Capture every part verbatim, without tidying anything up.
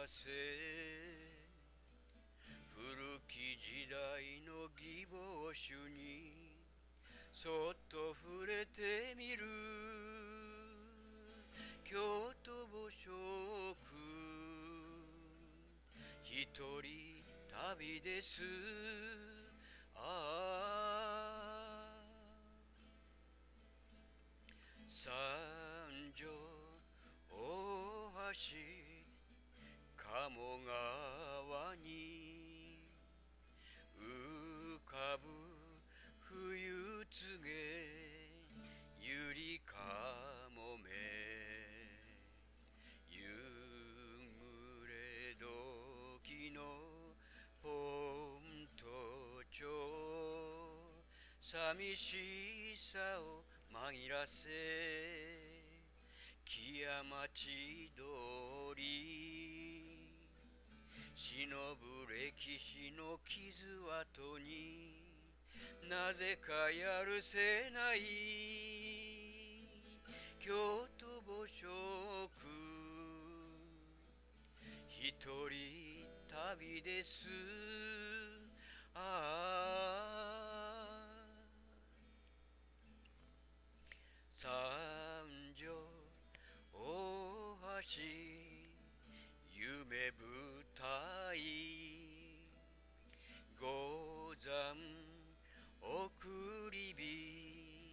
せ。古き時代の義母種にそっと触れてみる。京都母食一人旅です。ああ三条大橋鴨川に浮かぶ冬告げゆりかもめ。夕暮れ時の本島町寂しさを紛らせ。木屋町通り忍ぶ歴史の傷跡になぜかやるせない京都母食一人旅です。ああ三条大橋夢舞台五山送り火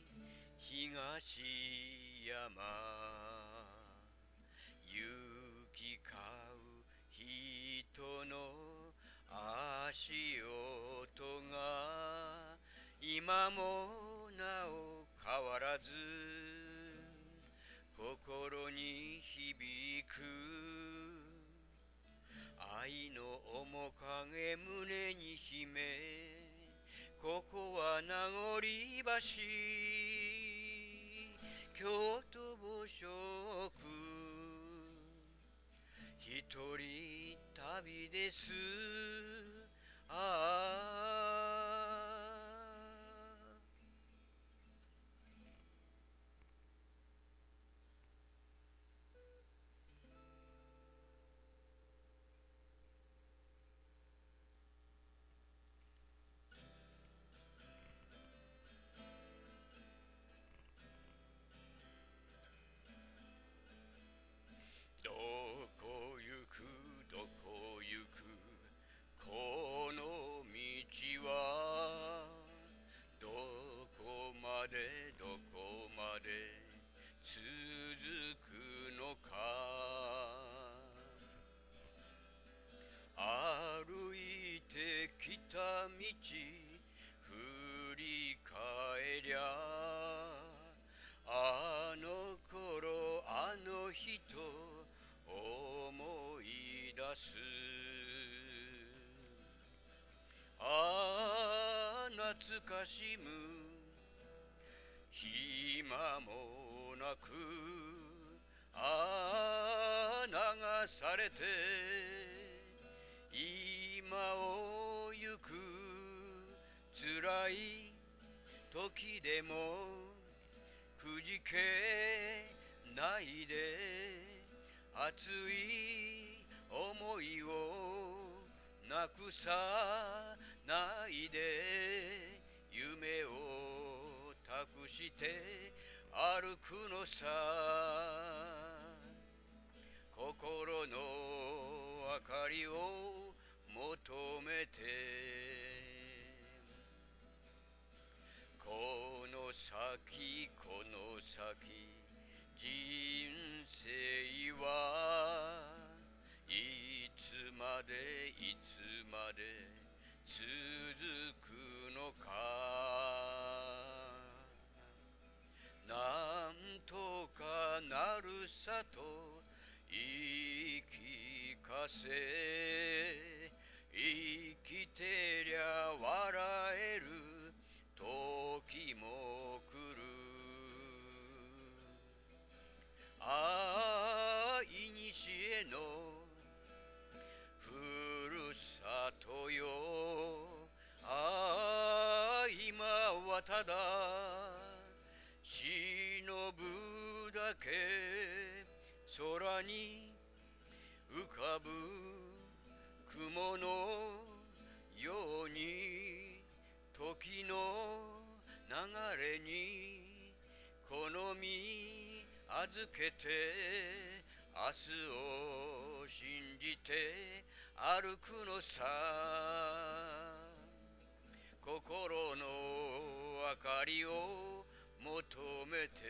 東山行き交う人の足音が今もなお変わらず心に響く。愛の面影胸に秘めここは名残橋京都母食一人旅です。ああどこ行くどこ行くこの道はどこまでどこまで続くのか。歩いてきた道振り返りゃあの頃あの人思い出す。ああ懐かしむ暇もなくああ流されて今を行く。辛い時でもくじけないで熱い思いをなくさないで夢を託して歩くのさ。心の明かりを求めてこの先この先人生はいつまでいつまで続くのか。なんとかなるさと言い聞かせ生きてりゃ笑える時も来る。ああいにしえのふるさとよ。ああ今はただ忍ぶだけ空に浮かぶ預けて明日を信じて歩くのさ。心の明かりを求めて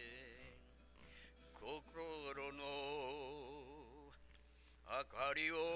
心の明かりを